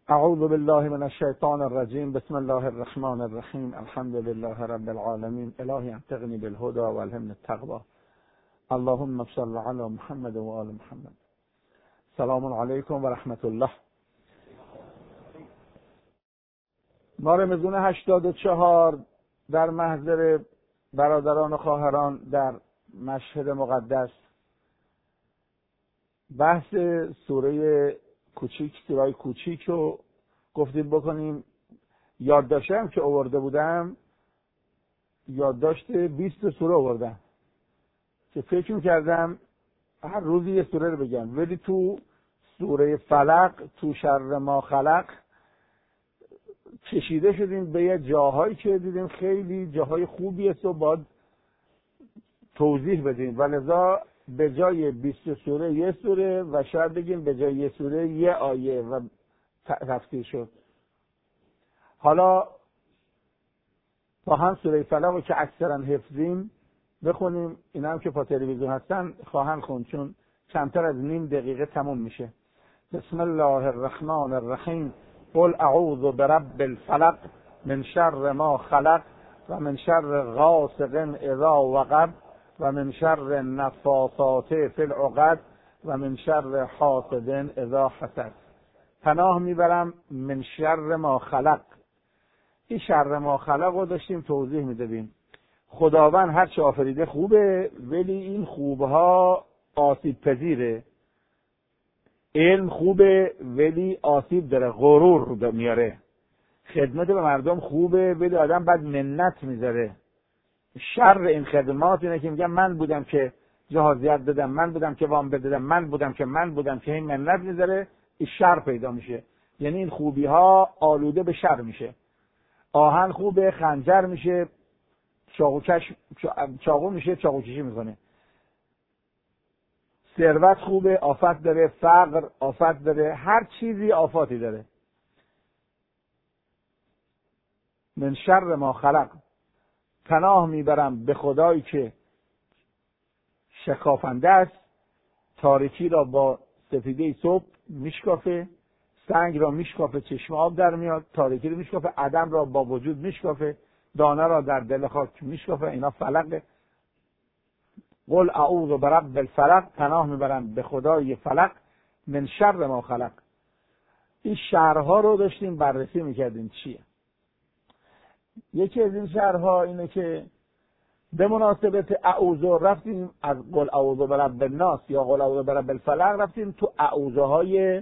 اعوذ بالله من الشیطان الرجیم. بسم الله الرحمن الرحیم. الحمد لله رب العالمین. الهی انطقنی بالهدى والهمنی التقوى. اللهم صل علی محمد و آل محمد. سلام علیکم و رحمت الله. ما رمضان 84 در محضر برادران و خواهران در مشهد مقدس بحث سوره سورای کوچیک رو گفتیم بکنیم. یادداشتم که آورده بودم، یادداشت 20 سوره آوردم که فکر می‌کردم هر روزی یه سوره رو بگم، ولی تو سوره فلق، تو شر ما خلق کشیده شدیم به یه جاهایی که دیدیم خیلی جاهای خوبیه و باید توضیح بدیم، ولذا به جای 20 سوره یه سوره و شاید بگیم به جای یه سوره یه آیه و تفسیر شد. حالا با هم سوره فلق رو که اکثرا حفظیم بخونیم. اینا هم که پا تلویزیون هستن خواهند خوند چون کمتر از نیم دقیقه تموم میشه. بسم الله الرحمن الرحیم. قل اعوذ برب الفلق من شر ما خلق و من شر غاسق اذا وقب و من شر النفاثات فی العقد و من شر حاسد اذا حسد. پناه میبرم من شر ما خلق. این شر ما خلق رو داشتیم توضیح میدادیم. خداوند هر چه آفریده خوبه، ولی این خوبها آسیب پذیره. علم خوبه ولی آسیب داره، غرور میاره. خدمت به مردم خوبه ولی آدم بعد منت میذاره. شر این خدمات اینه که میگم من بودم که جهازیت دادم، من بودم که وام بدادم، من بودم که این منت میذاره. این شر پیدا میشه. یعنی این خوبی ها آلوده به شر میشه. آهن خوبه، خنجر میشه، چاقو میشه، چاقو کشی میکنه. ثروت خوبه، آفت داره. فقر آفت داره. هر چیزی آفاتی داره. من شر ما خلق. پناه میبرم به خدایی که شکافنده است، تاریکی را با سفیده صبح میشکافه، سنگ را میشکافه چشم آب در میاد، تاریکی رو میشکافه، عدم را با وجود میشکافه، دانه را در دل خاک میشکافه. اینا فلق. قل اعوذ برب الفلق. پناه میبرم به خدای فلق من شر ما خلق. این شرها رو داشتیم بررسی میکردیم چیه. یکی از این شرها اینه که به مناسبت اعوذ رفتیم از قل اعوذ برب الناس یا قل اعوذ برب الفلق رفتیم تو اعوذهای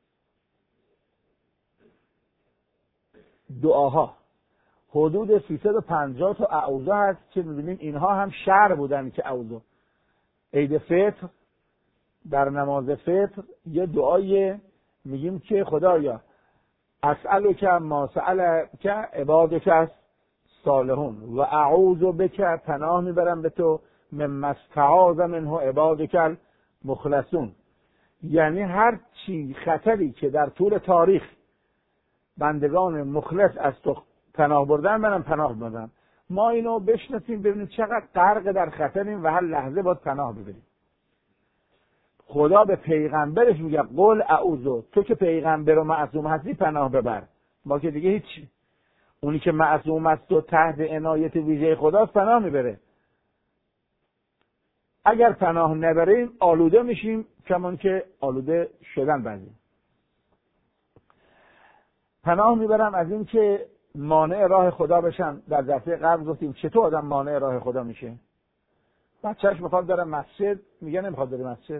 دعاها. حدود 350 تا اعوذ هست که می‌بینیم اینها هم شر بودن که اعوذ. عید فطر، در نماز فطر یه دعای میگیم که خدایا اسألک ما سألک عبادک صالحون و اعوذ بک. پناه میبرم به تو مما استعاذ منه عبادک المخلصون. یعنی هر چی خطری که در طول تاریخ بندگان مخلص از تو پناه بردن، منم پناه بردم. ما اینو بشناسیم ببینیم چقدر غرق در خطریم و هر لحظه باید پناه ببریم. خدا به پیغمبرش میگه قل اعوذ. تو که پیغمبر و معصوم هستی پناه ببر. ما که دیگه هیچ. اونی که معصوم است و تحت عنایت ویژه خداست پناه میبره. اگر پناه نبریم آلوده میشیم، کمان که آلوده شدن بعضی. پناه میبرم از این که مانع راه خدا بشن. در دفعه قبل گفتیم چطور آدم مانع راه خدا میشه. بچه‌ش میخواد بره مسجد، میگه نمیخواد بره مسجد.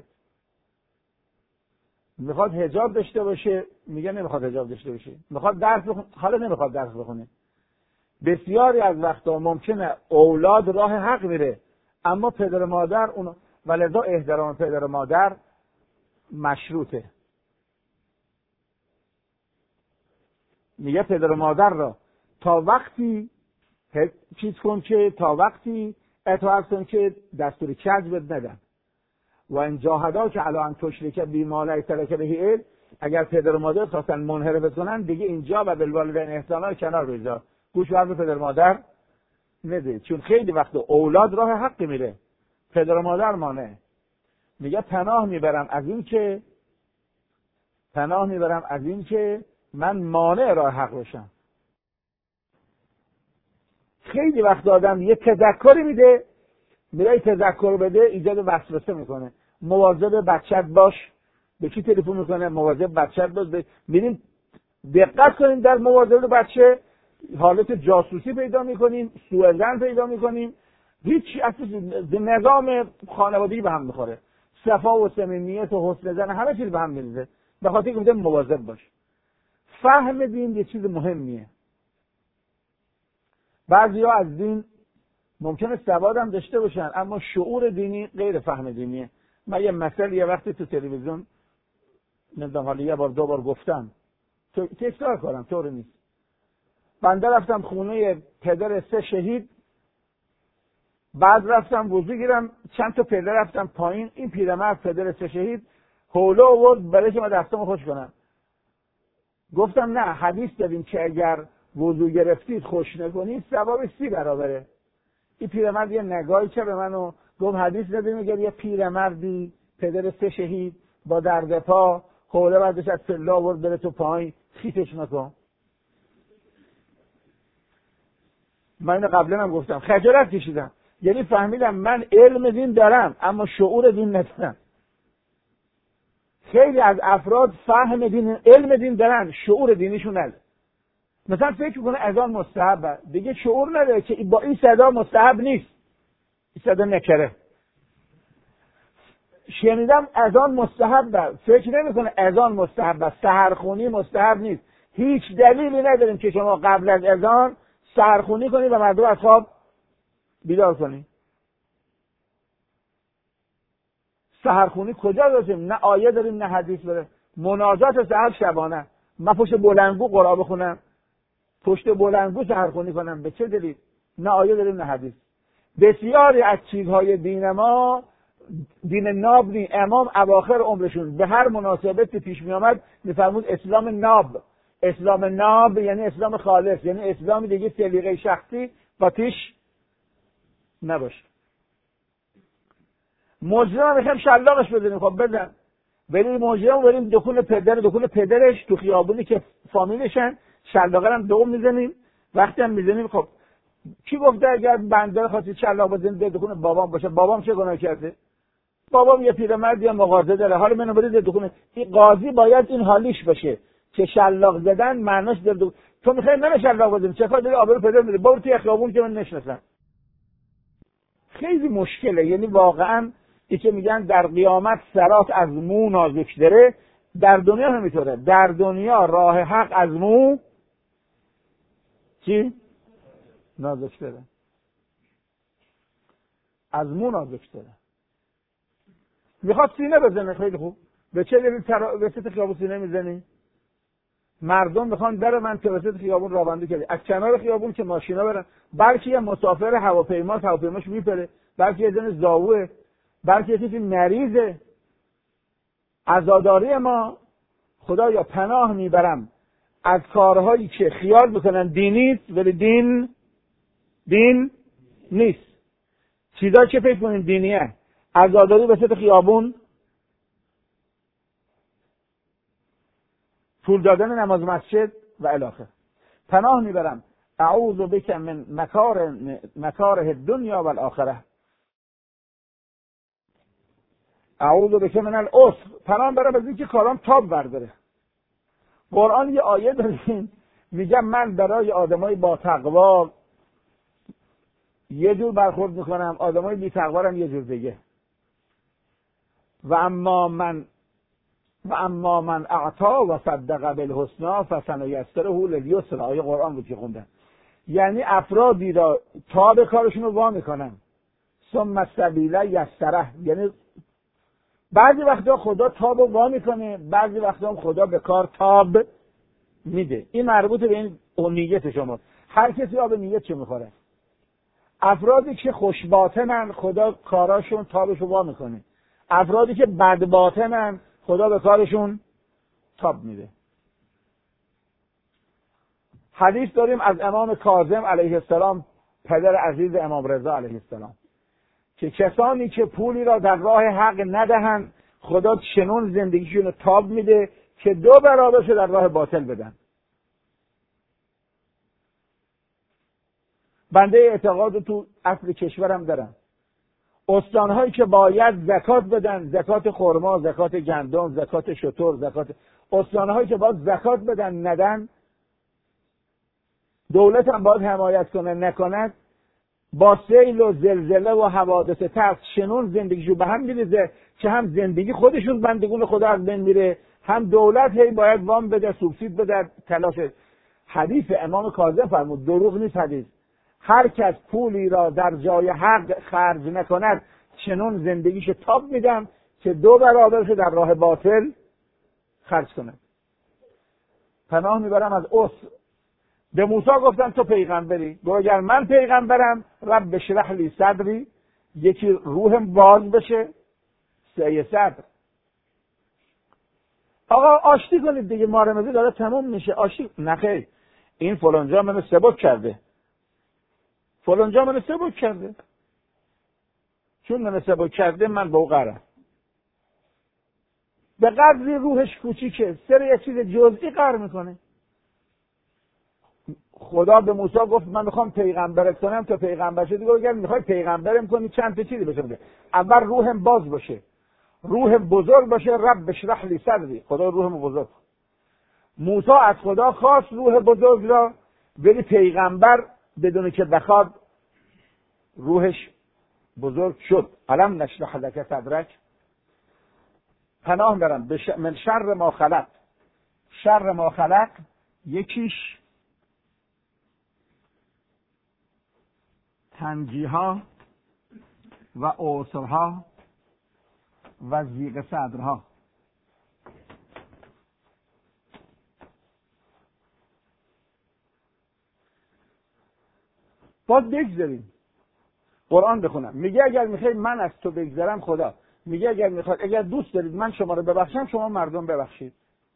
میخواد حجاب داشته باشه، میگه نمیخواد حجاب داشته باشه. میخواد درس بخونه، حالا نمیخواد درس بخونه. بسیاری از وقتا ممکنه اولاد راه حق میره، اما پدر و مادر اونو، ولذا احترام پدر و مادر مشروطه. میگه پدر و مادر را تا وقتی چیز کن که تا وقتی اطاعت کن که دستور کذب ندن. و این جاهداک علی ان تشرک بی ما لیس لک به علم. اگر پدر و مادر خواستن منحرف کنن دیگه اینجا و بالوالدین احسانا کنار بذار. گوش به پدر و مادر نده، چون خیلی وقت اولاد راه حق میره، پدر و مادر مانع. میگه پناه میبرم از این که من مانع راه حق باشم. خیلی وقت آدم یه تذکری میده، میره تذکر بده ایجاد وسوسه میکنه. مواظب بچت باش. به کی تلفن میکنه؟ مواظب بچت باش. میریم دقت کنیم در مواظبت بچه، حالت جاسوسی پیدا میکنیم، سوء ظن پیدا میکنیم، هیچ اصلا نظام خانوادگی به هم میخوره، صفا و صمیمیت و حسن ظن همه چیز به هم میریزه. به خاطر اینکه مواظب باش. فهم دین یه چیز مهمیه. بعضیا از دین ممکنه سواد هم داشته باشن اما شعور دینی غیر فهم دینیه. من یه مسئله یه وقتی تو تلویزیون نمیدونم حالا یه بار دو بار گفتم، تکرار کنم طور نیست. بنده رفتم خونه پدر 3 شهید، بعد رفتم وضو گیرم، چند تا پله رفتم پایین، این پیرمرد پدر 3 شهید حوله آورد برای که من دستامو خوش کنم. گفتم نه، حدیث داریم که اگر وضو گرفتید خوش نکنید ثواب 30 برابره. این پیرمرد یه نگاهی که به منو گفت حدیث نداریم اگر یه پیرمردی پدر 3 شهید با درد پا حوله برداشت از پله آورد بره تو پایین خیتش نکن. من اینو قبلا هم گفتم، خجالت کشیدم. یعنی فهمیدم من علم دین دارم اما شعور دین ندارم. خیلی از افراد فهم دین، علم دین دارن، شعور دینیشون نداره. مثلا فکر کنه اذان مستحبه، دیگه شعور نداره که با این صدا مستحب نیست، این صدا نکره. شنیدم اذان مستحبه، فکر نمیکنه اذان مستحبه، سحرخونی مستحب نیست. هیچ دلیلی نداریم که شما قبل از اذان سحرخونی کنید و مردم از خواب بیدار کنید. سحرخونی کجا داشتیم؟ نه آیه داریم نه حدیث داره. مناجات سحر شبانه. من پشت بلندگو قرآن بخونم، پشت بلندگو سحرخونی کنم، به چه دلیل؟ نه آیه داریم نه حدیث. بسیاری از چیزهای دین ما دین ناب نی. امام اواخر عمرشون به هر مناسبتی پیش می آمد میفرمود اسلام ناب. اسلام ناب یعنی اسلام خالص، یعنی اسلام دیگه سلیقه شخصی قاطیش نباشه. مجرم میخوایم شلاقش بزنیم، خب بزن. بریم مجرم بریم دکون پدرش تو خیابونی که فامیلشن، شلاقه هم دوم میزنیم. وقتی هم میزنیم خب کی گفته اگر بنده خواستید شلاق بزنید دکون بابام باشه؟ بابام چه گناه کرده؟ بابام یه پیرمرد یا مغازه داره، حالا منو برید دکون. این قاضی باید این حالیش باشه که شلاق زدن معناش در تو میخوای من شلاق بزنی، چه کار داری؟ آبرو پدر میده، برو توی خیابون که من نشناسم. خیلی مشکله. یعنی واقعا ای که میگن در قیامت سرات از مو نازک داره، در دنیا همینطوره. در دنیا راه حق از مو چی؟ نازک داره. از مو نازک داره. میخواد سینه بزنه، خیلی خوب. به چه دلیل وسط خیابون سینه میزنی؟ مردم میخوان بره، من تو وسط خیابون رابنده کردی، از کنار خیابون که ماشینا برن، بلکه یه مسافر هواپیماش میپره، بلکه یه زن زاوه، بلکه یه کسی مریضه. عزاداری ما خدایا پناه میبرم از کارهایی که خیال میکنن دینیست ولی دین نیست. چیزایی که فکر کنین دینیه، عزاداری وسط خیابون، پول دادن نماز مسجد و الاخر. پناه میبرم اعوذ بک من مکاره الدنیا و الاخره، اعوذ بک من العسر، پناه برم از اینکه کارام تاب برداره. قرآن یه آیه داریم میگه من برای آدمای با تقوا یه جور برخورد میکنم، آدمای بی تقوا هم یه جور دیگه. و اما من اعطا و صدق بالحسنا فسنیسره للیسر، آیه قرآن بود که خوندن. یعنی افرادی را تاب کارشون رو وا میکنن، ثم السبیل یسره. یعنی بعضی وقتا خدا تاب رو وا میکنه، بعضی وقتا هم خدا به کار تاب میده. این مربوط به این نیت شما. هر کسی آب نیت چه میخوره. افرادی که خوش باطنن خدا کاراشون تابش رو وا میکنه، افرادی که بد باطنن خدا به کارشون تاب میده. حدیث داریم از امام کاظم علیه السلام، پدر عزیز امام رضا علیه السلام، که کسانی که پولی را در راه حق ندهند خدا چنون زندگیشون رو تاب میده که 2 برابرش در راه باطل بدن. بنده اعتقاد تو اصل کشورم دارم. استانهایی که باید زکات بدن، زکات خرما، زکات گندم، زکات شتر، زکات، استانهایی که باید زکات بدن ندن، دولت هم باید حمایت کنه نکند، با سیل و زلزله و حوادث ترس شنون زندگیشو به هم میریزه که هم زندگی خودشون بندگون خدا از بین میره، هم دولت هی باید وام بده، سوبسید بده، تلاش. حدیث امام کاظم فرمود، دروغ نیست حدیث، هر کس پولی را در جای حق خرج نکند چنون زندگیش تاب میدم که 2 برابرش در راه باطل خرج کند. پناه میبرم از عسر. به موسی گفتن تو پیغمبری، گفت اگر من پیغمبرم رب اشرح لی صدری، یکی روحم باز بشه، سعی صدر. آقا آشتی کنید دیگه، مارمزه داره تموم میشه، آشتی نخیر، این فلانجا منو سبک کرده، فلانجا منو سبک کرده، چون منو سبک کرده من با او قرارم. به قدری روحش کوچیکه سر یه چیز جزئی قرار میکنه. خدا به موسی گفت من میخوام پیغمبرت کنم تا پیغمبر شدی. گفت اگر میخوای پیغمبرم کنی چند تا چیزی بشه بده. اول روحم باز باشه، روح بزرگ باشه، رب اشرح لی صدری، خدا روحم بزرگ. موسی از خدا خواست روح بزرگ را، ولی پیغمبر بدون که بخواد روحش بزرگ شد. الم نشرح لک صدرک. پناه برم من شر ما خلق. شر ما خلق یکیش تنگیها و عسرها و ضیق صدرها. باید بگذاریم. قرآن بخونم میگه اگر میخوای من از تو بگذرم، خدا میگه اگر دوست دارید من شما رو ببخشم شما مردم ببخشید.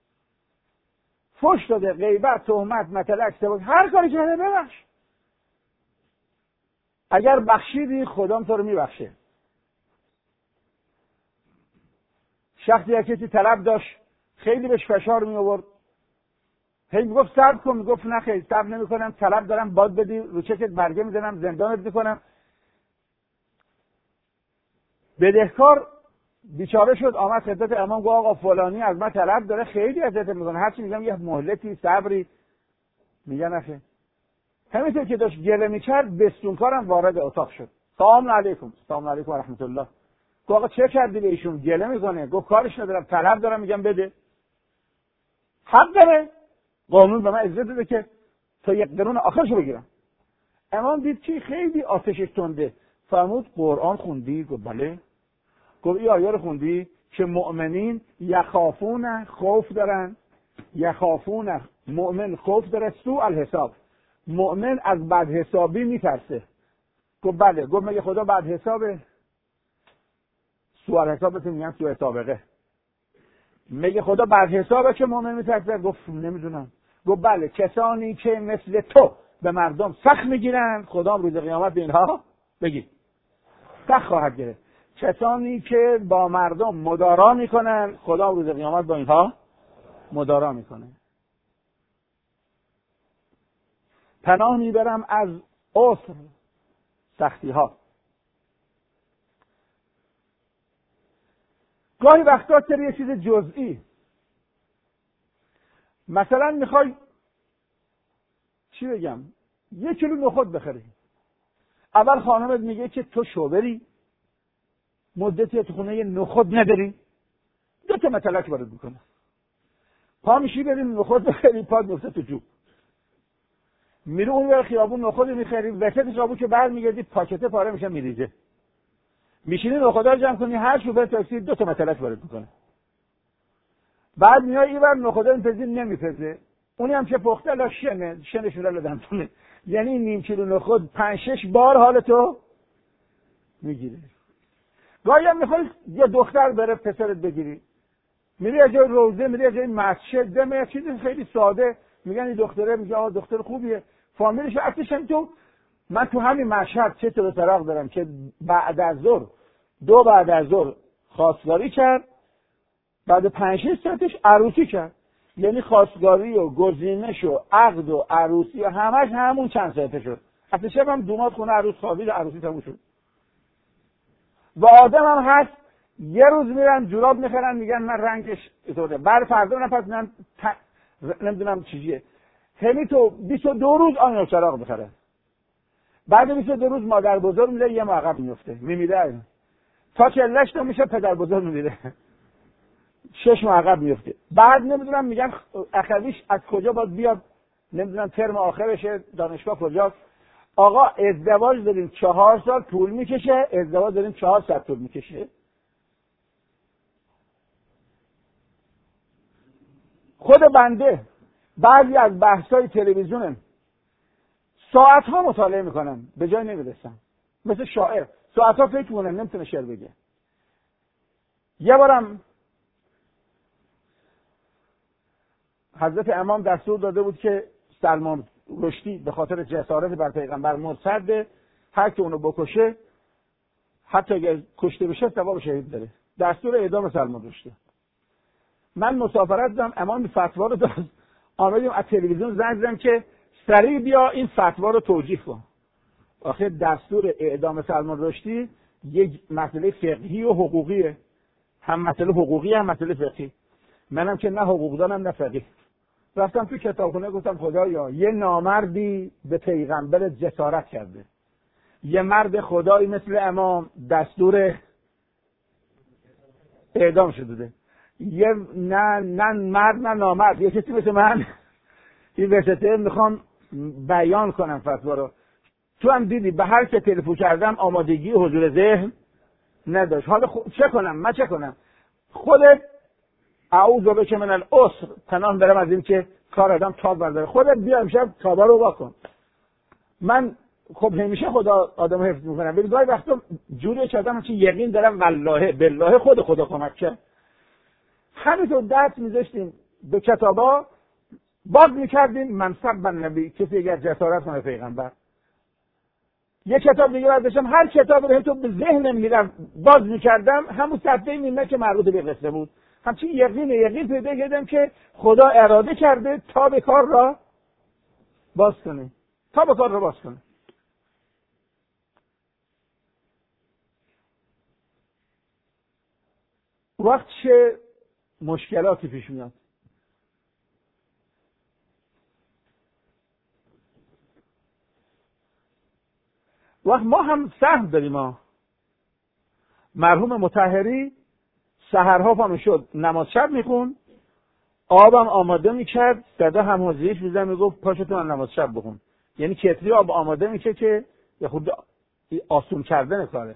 فحش داده، غیبت، تهمت، مطلق، سبک، هر کاری کرده ببخش. اگر بخشیدی خدا تو رو میبخشه. شخصی یکی طلب داشت، خیلی بهش فشار می آورد، هی میگفت صبر کن، میگفت نه خیر صبر نمیکنم، طلب دارم باد بدی، رو چکت برگه میزنم، زندانت میکنم. بدهکار بیچاره شد، آمد خدمت امام گفت آقا فلانی از من طلب داره، خیلی اذیت میکنه، هرچی میگم یه مهلتی صبری، میگه نخیر. همینطور که داشت گله میکرد بستونکارم وارد اتاق شد. سلام علیکم. سلام علیکم و رحمت الله. گفت آقا چه کردی به ایشون؟ گله میکنه. گفت کارش ندارم، طلب دارم، میگم بده. حق داره، قانون به من اجازه داده که تا یک قرون آخرشو بگیرم. امام دید که خیلی آتشش تنده، فرمود قرآن خوندی؟ گفت بله. گفت این آیه رو خوندی که مؤمنین یخافون، خوف دارن، یخافون، مؤمن خوف داره، سوء الحساب، مؤمن از بد حسابی میترسه. گفت بله. گفت مگه خدا بد حسابه؟ سوء الحسابتون میگن سوء سابقه. مگه خدا بد حسابه که مؤمن میترسه؟ گفت نمیدونم. گفت بله، کسانی که مثل تو به مردم سخت میگیرن خدا روز قیامت به اینها بگی سخت خواهد گرفت. کسانی که با مردم مدارا میکنن خدا روز قیامت با اینها مدارا میکنه. پناه میبرم از عسر، سختی ها. گاهی وقتا سر یه چیز جزئی، مثلا میخوای چی بگم 1 کیلو نخود بخری، اول خانمت میگه که تو شوبری، مدتی تو خونه یه نخود نداری، 2 تا متلک وارد میکنه، پا میشی بریم نخود بخری، پا میفته تو جوب، میره اون ور خیابون نخود میخری، وسط خیابون که برمیگردی پاکته پاره میشه میریزه، میشینی نخودا رو جمع کنی، هر شوفر تاکسی 2 تا متلک وارد میکنه. بعد میای اینور نخودا میپزی نمیپزه، اونی هم که پخته الا شنش رو دادم، یعنی 1/2 کیلو نخود 5-6 بار حال تو میگیره. گاهی هم میخوای یه دختر بره پسرت بگیری، میری از جای روزه، میری از جای مسجد، دم یه چیز خیلی ساده، میگن این دختره، میگه آقا دختر خوبیه، فامیلش اصلا تو. من تو همین مشهد 3 تا طلاق دارم که بعد از ظهر 2 بعد از ظهر خواستگاری کرد، بعد 5-6 ساعتش عروسی کرد. یعنی خواستگاری و گزینش و عقد و عروسی و همش همون چند ساعته شد. اصلا شب هم دومات خونه عروس خوابید، عروسی تموم شد. و آدم هم هست یه روز میرن جوراب میخرن میگن من رنگش اینطوره، بعد فردا نفس میگن نمیدونم چیزیه. همین تو 22 روز آن چراغ میخره، بعد 22 روز مادر بزرگ میره یه عقب میفته میمیره، تا 40 تا میشه پدر بزرگ میمیره 6 ماه عقب میفته. بعد نمیدونم میگن اخویش از کجا باید بیاد، نمیدونم ترم آخرشه دانشگاه کجاست. آقا ازدواج داریم 4 سال طول میکشه، ازدواج داریم 4 ساعت طول میکشه. خود بنده بعضی از بحث‌های تلویزیون ساعت‌ها مطالعه میکنم به جای نمیرسم، مثل شاعر ساعت‌ها فکر میکنم نمیتونه شعر بگه. یه بارم حضرت امام دستور داده بود که سلمان رشدی به خاطر جسارت بر پیغمبر مرتد، هر کی اونو بکشه حتی اگر کشته بشه ثواب شهید داره. دستور اعدام سلمان رشدی. من مسافرت دادم، امام فتوا رو داد، آمدیم از تلویزیون زنگ زدم که سریع بیا این فتوا رو توجیه کن. آخه دستور اعدام سلمان رشدی یک مسئله فقهی و حقوقیه، هم مسئله حقوقی هم مسئله فقهی. منم که نه حقوق دانم نه فقیه. رفتم تو کتابخونه گفتم خدایا یه نامردی به پیغمبر جسارت کرده، یه مرد خدایی مثل امام دستور اعدام شده، یه نه مرد نه نامرد، یه کسی مثل من این وسطه میخوام بیان کنم فتوا رو. تو هم دیدی به هر که تلفن کردم آمادگی حضور ذهن نداشت. حالا چه کنم؟ من چه کنم؟ خودت اعوذ بک من العسر، پناه برم از این که کار آدم تاب برداره. خودت بیا امشب تابا رو واکن. من خب همیشه خدا آدمو حفظ میکنم، ولی گاهی وقتا جوری چادم چه یقین دارم والله بالله خدا کمک کرد. همینطور دست میذاشتیم به کتابا باز میکردیم منصب بن نبی، کسی اگر جسارت کنه پیغمبر. یه کتاب دیگه برداشتم، هر کتاب رو تو به ذهنم میرم باز میکردم همون صفحه میمونه که مربوط به قصه بود. همچین یقین پیدا کردم که خدا اراده کرده تا به کار را باز کنه، تا به کار را باز کنه. وقت چه مشکلاتی پیش میاد؟ وقت ما هم سهم داریم. ما مرحوم مطهری سحرها پا میشد نماز شب میخون، آبم آماده میکرد، صدا هم حوضیش میزن میگفت پاشو تو نماز شب بخون. یعنی کتری آب آماده میشه که یه خود آسون کردن کاره.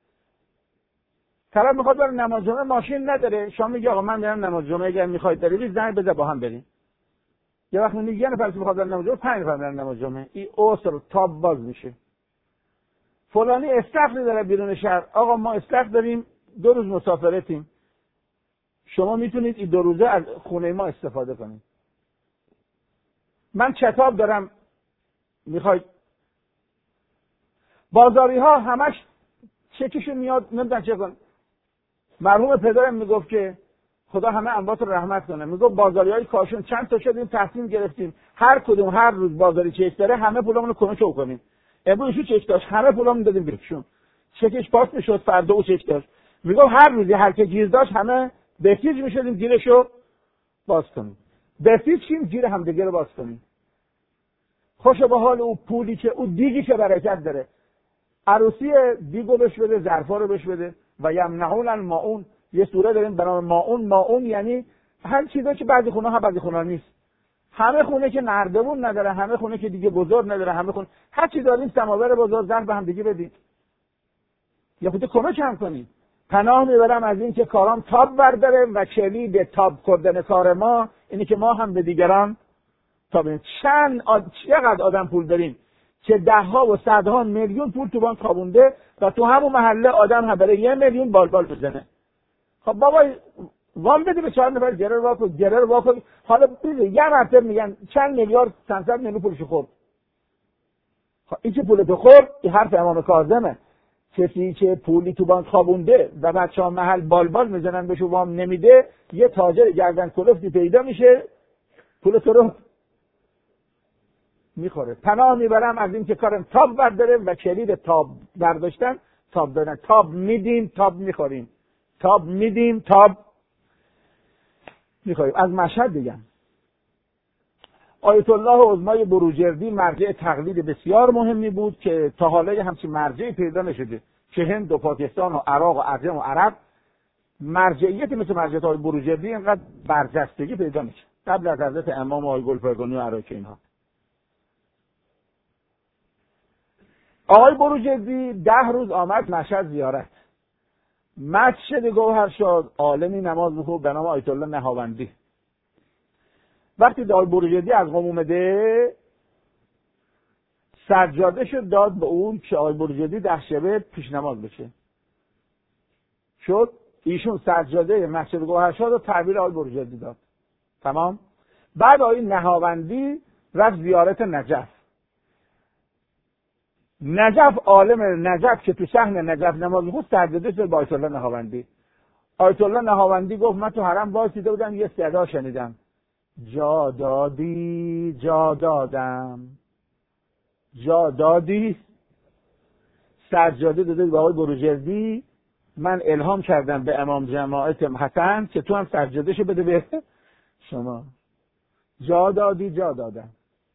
طرف میخواد بره نماز جمعه، ماشین نداره، شما میگی آقا من میرم نماز جمعه، اگر میخواید برید زنگ بزن با هم بریم. یه وقت میگی یه نفر میخواد بره نماز جمعه، 5 نفر برن نماز جمعه، این اوسر تاب باز میشه. فلانی استخری داره بیرون شهر، آقا ما استخر داریم 2 روز مسافرتیم، شما میتونید این 2 روزه از خونه ما استفاده کنید. من کتاب دارم میخواید. بازاری ها همش چکشون میاد نمیدونن چه کن. مرحوم پدرم میگفت که خدا همه اموات رو رحمت کنه، میگفت بازاری های کاشون چند تا شدیم تصمیم گرفتیم هر کدوم هر روز بازاری چک داره همه پولمون رو کنه کنیم. امروز چک داشت همه پولمون دادیم بهشون، چکش پاس میشد، فردا او چک داشت. میگفت هر روزی هر کی گیر داشت همه بهتیج میشدیم گیرشو باز کنیم، بهتیج شیم گیر همدیگه رو باز کنیم. خوش به حال او پولی که او دیگی که برکت داره. عروسی دیگو بهش بده، ظرفا رو بهش بده. و یمنعون الماعون، یه سوره داریم به نام ماعون. ماعون یعنی هر چیزی که بعضی خونه ها بعضی خونه نیست. همه خونه که نردبون نداره، همه خونه که دیگه بزرگ نداره، همه خونه هر چی داریم سماور بزرگ ظرف به هم دیگه بدید. یا خود کمک هم کنید. پناه میبرم از این که کارام تاب برداره و کلید تاب کردن کار ما اینی که ما هم به دیگران تابیم. چقدر آدم پول داریم که 10 ها و 100 ها میلیون پول تو بانک خوابونده و تو همون محله آدم هم برای 1 میلیون بالبال بزنه. خب بابا وام بده به 4 نفر گرر واکن. حالا ببین یه مرتبه میگن چند میلیارد 500 میلیون پولش خورد. خب این که پول تو خورد، این حرف امام کاظمه. کسی که پولی تو بانک خوابونده و بچه‌ها محل بالبال میزنن بهش وام نمیده، یه تاجر گردن کلفتی پیدا میشه پول تو رو میخوره. پناه میبرم از این که کارم تاب برداره و کلید تاب برداشتن تاب دادن. تاب میدیم تاب میخوریم، تاب میدیم تاب میخوریم. از مشهد دیگم آیت الله عظمای بروجردی مرجع تقلید بسیار مهمی بود که تا حالا همچین مرجعی پیدا نشده که هند و پاکستان و عراق و عجم و عرب مرجعیت مثل مرجع آیت بروجردی اینقدر برجستگی پیدا نشه قبل از حضرت امام آقای گلپایگانی و عراقی اینها. آقای بروجردی 10 روز آمد مشهد زیارت. مسجد گوهرشاد عالمی نماز میخوند به نام آیت الله نهاوندی. وقتی آقای بروجردی از قم اومده سجاده شد داد به اون که آقای بروجردی 10 شبه پیش نماز بشه. شد ایشون سجاده مسجد گوهرشاد رو تعبیر آقای بروجردی داد. تمام. بعد آقای نهاوندی رفت زیارت نجف. نجف عالم نجف که تو صحن نجف نماز میخوند سجاده شد با آیت الله نهاوندی. آیت الله نهاوندی گفت من تو حرم وایسیده بودم یه صدا شنیدم، جا دادی جا دادم. جا دادی سجاده داده به آقای بروجردی، من الهام کردم به امام جماعت حسن که تو هم سجادهشو بده به شما. جا دادی جا دادم.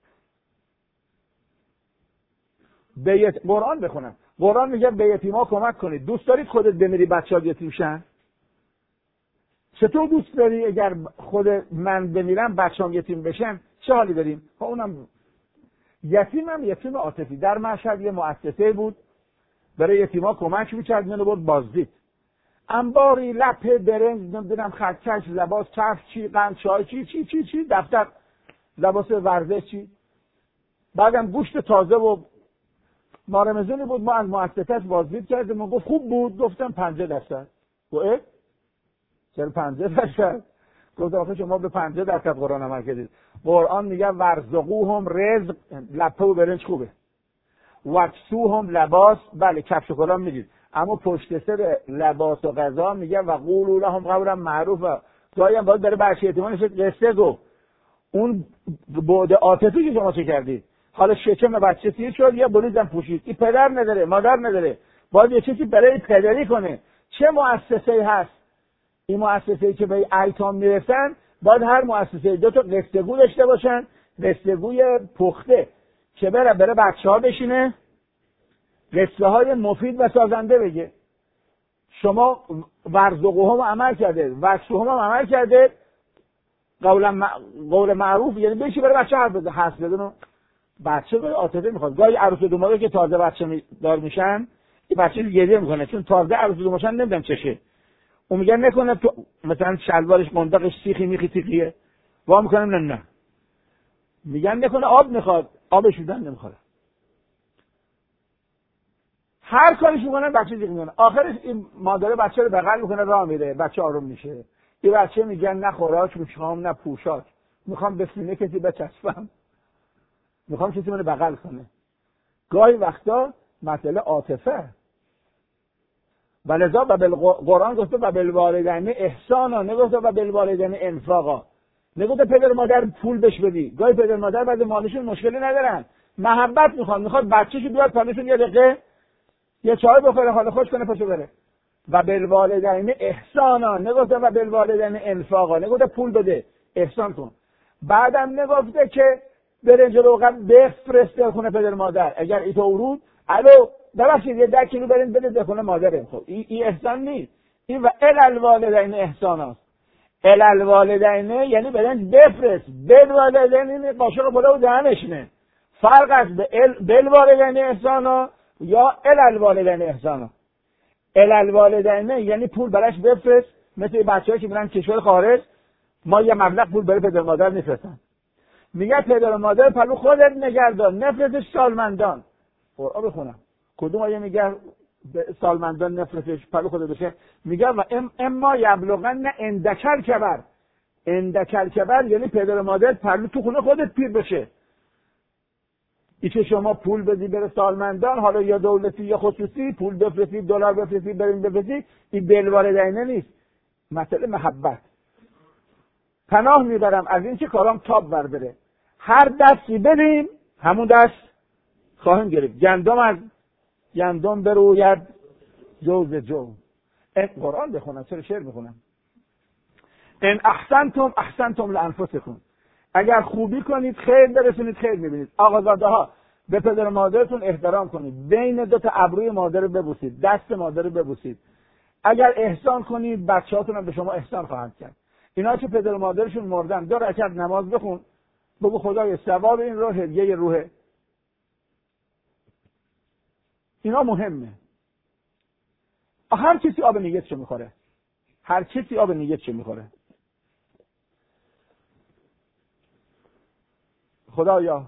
قرآن بخونم. قرآن میگه به یتیما کمک کنید. دوست دارید خودت بمیری بچه‌ها یتیم شن؟ چطور دوست داری اگر خود من بمیرم بچه‌ام یتیم بشن چه حالی داریم؟ خب اونم یتیم عاطفی. در مشهد یه مؤسسه بود برای یتیما کمک می‌کرد، منو برد بازدید. انباری لپه برنج نمیدونم خطکش لباس کفش چی قند چای چی دفتر لباس ورزش چی. بعدم گوشت تازه و مارمزونی بود. ما از مؤسسه‌اش بازدید کردیم و گفت خوب بود. گفتم 50%. گفت چرا 50%؟ گفت آخه شما به 50% قرآن عمل کردید. قرآن میگه ورزقوهم رزق، لپه و برنج خوبه، وکسوهم لباس، بله کفش و کلاه میدید، اما پشت سر لباس و غذا میگه و قولوا لهم قولا معروفا. گاهی هم باید برای بچه یتیمانش قصه گفت. اون بعد عاطفی که شما چه کردید؟ حالا شکم بچه سیر شد یا بریزم پوشید، این پدر نداره مادر نداره، باید یه چیزی برای پدری کنه. چه مؤسسه‌ای هست؟ این مؤسسه‌ای که به ایتام میرسن باید هر مؤسسه 2 تا قصه‌گو داشته باشن، قصه‌گوی پخته که بره بچه‌ها بشینه قصه های مفید و سازنده بگه. شما ورزقوهم عمل کرده، وکسوهم هم عمل کرده، قول معروف یعنی بشی برای بچه حرف بزن، حرف بزن. بچه به عاطفه میخواد. گاهی عروس و داماد که تازه بچه دار میشن این بچه گریه میکنه چون تازه عروس و داماد شدن نمیدونم چشه. اون میگن نکنه تو مثلا شلوارش قنداقش سیخی میخی تیقیه وا میکنن نه میگن نکنه آب میخواد، آبش میدن نمیخوره. هر کاریش میکنن بچه دیگه میکنه. آخرش این مادر بچه رو بغل میکنه راه میره، بچه آروم میشه. این بچه میگن نه خوراک میخوام نه پوشاک، میخوام به سینه کسی بچسبم، میخوام کسی منو بغل کنه. گاهی وقتا مسئله عاطفه. ولذا و قرآن گفته و بالوالدین احسانا، نگفته و بالوالدین انفاقا. نگفته پدر مادر پول بهش بدی. گاهی پدر مادر بعد مالشون مشکلی ندارن، محبت میخواد بچه‌شو بیاد پانشون یه دقیقه یه چای بخوره حالا خوش کنه پاشو بره. و بالوالدین احسانا، نگفته و بالوالدین انفاقا، نگفته پول بده احسان کن. بعدم نگفته که برنج روغن بفرسته خونه پدر مادر. اگر این طورود الو ببخشید یه 10 کیلو برنج بده دخونه مادره. خب این احسان نیست. این و الوالدین احسان است. الوالدین یعنی برنج بفرست، بالوالدین این قاشق بالا و دهنشونه. فرق از بالوالدین احسانا یا الوالدین احسانا. الوالدین یعنی پول براش بفرست، مثل بچه‌ها که میرن کشور خارج ما یه مبلغ پول برای پدر مادر میفرستن. میگه پدر مادر پلو خودت نگردان، نفرستش سالمندان. قرآن بخونم کدوم آیه میگه سالمندان نفرستش پلو خودت بشه؟ میگه و اما یبلغن اندکل کبر. اندکل کبر یعنی پدر مادر پلو تو خونه خودت پیر بشه. این که شما پول بدی بره سالمندان، حالا یا دولتی یا خصوصی، پول بفرستی، دلار بفرستی، بریم بفرستی، این بالوالدین نیست. مسئله محبت. پناه میبرم از این که کارام تاب برداره. هر دستی بدیم همون دست خواهیم گرفت. گندم از گندم بروید جو ز جو. قرآن بخونم، چرا شعر بخونم؟ ان احسنتم لانفسکم. اگر خوبی کنید خیر برسونید، خیر میبینید. آقازاده ها به پدر و مادرتون احترام کنید، بین دو تا ابروی مادر رو ببوسید، دست مادر رو ببوسید. اگر احسان کنید بچه‌هاتون هم به شما احسان خواهند کرد. اینا که پدر و مادرشون مردن 2 رکعت نماز بخون، بگو خدای ثواب این رو هدیه روحه. اینا مهمه. هر کسی آب نیتشو میخوره، هر کسی آب نیتشو میخوره. خدایا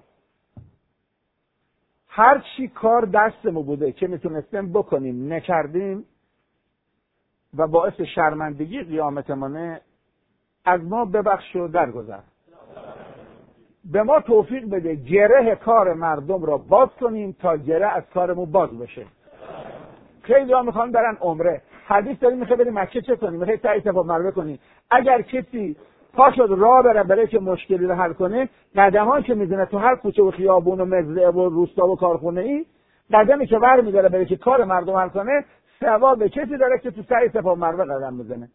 هر چی کار دستمون بوده که میتونستیم بکنیم نکردیم و باعث شرمندگی قیامتمانه، از ما ببخش و درگذر. به ما توفیق بده گره کار مردم را باز کنیم تا گره از کارمون باز بشه. خیلی ها میخوان برن عمره، حدیث داریم میخوای بریم مکه چه کنیم؟ میخوای سعی تفا مروه کنیم. اگر کسی پا شد راه بره برای که مشکلی رو حل کنه، قدمان که میزنه تو هر کوچه و خیابون و مزرعه و روستا و کارخونه ای، قدمی که ور میداره برای که کار مردم حل کنه، ثواب کسی داره که تو سعی تفا مروه قدم میزنه.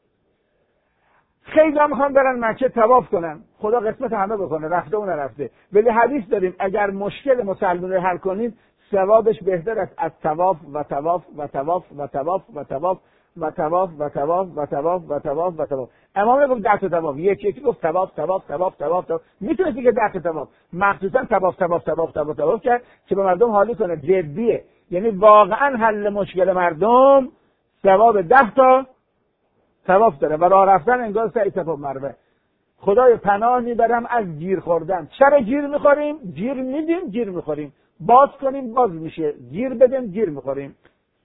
خیلی هم میخوان برن مکه طواف کنن، خدا قسمت همه بکنه، رفته و نرفته. ولی حدیث داریم اگر مشکل مسلمان رو حل کنید ثوابش بهتر است از طواف و طواف و طواف و طواف و طواف و طواف و طواف و طواف و طواف و طواف. امام گفت 10 تا طواف، یکی گفت طواف طواف طواف طواف. میتونه دیگه 10 تا طواف، مخصوصا طواف طواف طواف طواف طواف کرد که به مردم حالی کنه، جدیه. یعنی واقعا حل مشکل مردم ثواب 10 تا طواف داره و راه رفتن انگار سعی صفا مروه. خدای پناه میبرم از گیر خوردن. چرا گیر میخوریم؟ گیر میدیم گیر میخوریم، باز کنیم باز میشه، گیر بدیم گیر میخوریم.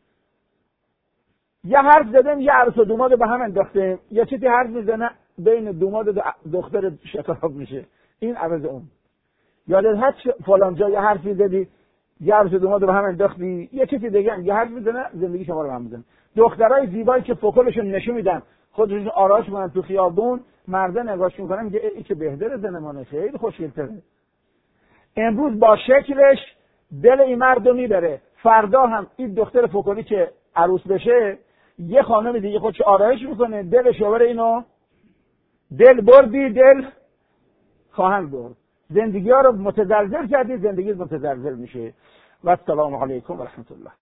یه حرف زدیم یه عروس و دوماد به هم انداختیم، یه چیزی حرف میزنه بین دوماد و دختر شکراب میشه، این عوض اون. یادت هست فلان جا یه حرفی زدی یه عروس و دوماد به هم انداختی، یه چیزی دیگه یه حرف میزنه زندگی شما رو هم میزنه. دخترای زیبایی که فکلشون نشون میدن خودشون آراش میکنن تو خیابون، مردا نگاهش میکنن میگه این که بهتره زنمانه، خیلی خوشگل‌تره. امروز با شکلش دل این مردو میبره، فردا هم این دختر فکلی که عروس بشه یه خانم دیگه خودش آرایش میکنه، دلش ببره اینو، دل بردی دل خواهند برد. زندگی ها رو متزلزل کردی، زندگی متزلزل میشه. و السلام علیکم و رحمت الله.